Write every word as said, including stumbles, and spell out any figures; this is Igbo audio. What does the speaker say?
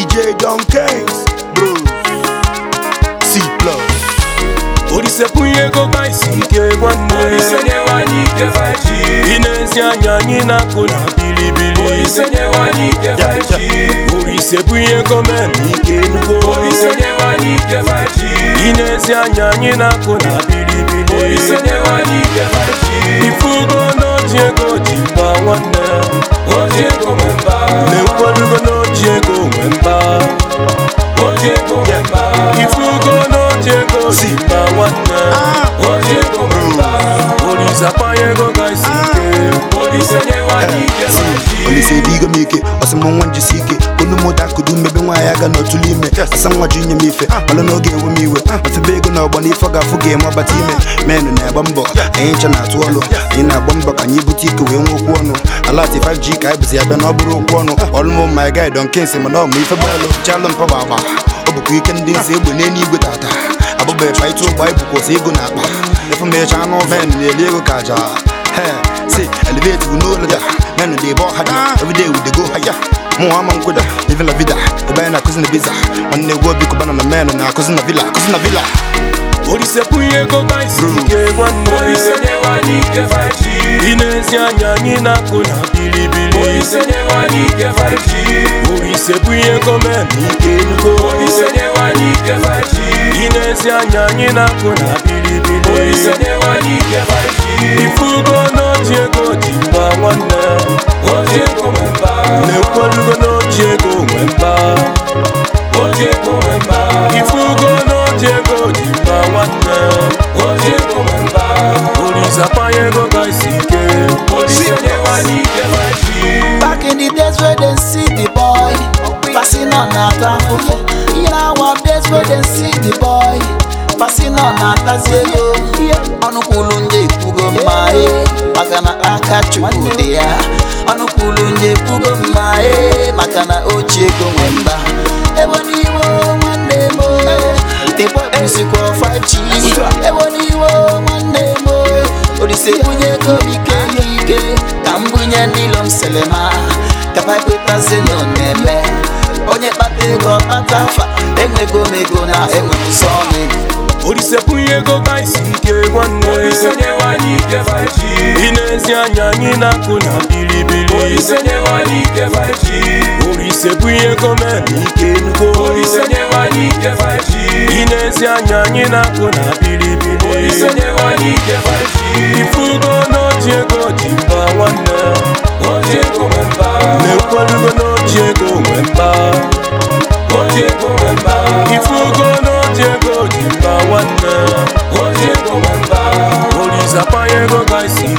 J Don Kings, bro. C plus. Olise punye go by sike one. Olise nye wani ke faji. Inezi anyanyi na kuna bilibili. Olise nye wani ke faji. Olise punye go meni ke nugo. Olise nye wani ke faji. Inezi anyanyi na kuna bilibili. Olise nye wani ke faji. Ifugo no Diego jimba wana. O Diego memba. Nekwalugo no Diego memba. O Diego memba. Ifugo no Diego jimba wana. O Diego memba. Olisa payego guys ike. Olise nye wani ke faji. Olise diga mike, osemo wanje sike. Kono moda kudu mebe nwa ya ga no tulime. Asa nwa junye mife, malo no ge wo miwe. Afi bego na obani foga fuge mo batime. Menu na bombo, encha na tuolo. Ina bombo kanyi boutique we nwoku ono. Alati five G kai bisi ya be no buru okwu ono. Olmo my guy don kense mo no mi fe balo. Chalon pa baba. Obu weekend din se egbe n'eni igwe tata. Abobe fight o boy buko se ego na akpa. If me cha no ven le lego kaja. Hey, see, elevate we know that. Men they ball hard. Every day we they go higher. More among kuda, living la vida. The band na cousin biza. When they go big banana man na cousin na villa, cousin na villa. Olise punye go by sike one. Olise nye wani ke faji. Inezi anyanyi na kuna bilibili. Olise nye wani ke faji. Olise punye go meni ke nugo. Olise nye wani ke faji. Inezi anyanyi na kuna bilibili. Olise nye wani ke faji. Ifugo no Diego jimba wana. O Diego memba. Nekwalugo no Diego memba. O Diego memba. Ifugo no Diego jimba wana. O Diego memba. Olisa payego guys ike. Olise nye wani ke faji. Back in the days where they see the boy passing on a traffic. Nowadays where they see the boy passing on a taziego. Onukulu nje kugo mae, makana aka chukudi ya. Onukulu nje kugo mae, makana ochego mwemba. Eboni wo mwande mo, the boy music for five G. Eboni wo mwande mo, Olise punye ko bike bike. Kambunya nilom selema, kapai kweta zeno neme. Onye pate go patafa, enwe go mego na enwe musone. Olise punye go guys ike one. Olise nye wani ke faji. Inezi anyanyi na kuna bilibili. Olise nye wani ke faji. Olise punye go meni ke nugo. Olise nye wani ke faji. Inezi anyanyi na kuna bilibili. Olise nye wani ke faji. Ifugo no Diego jimba wana. O Diego memba. Nekwalugo no Diego memba. O Diego memba. Ifugo no Diego jimba wana. O Diego memba. Olisa payego guys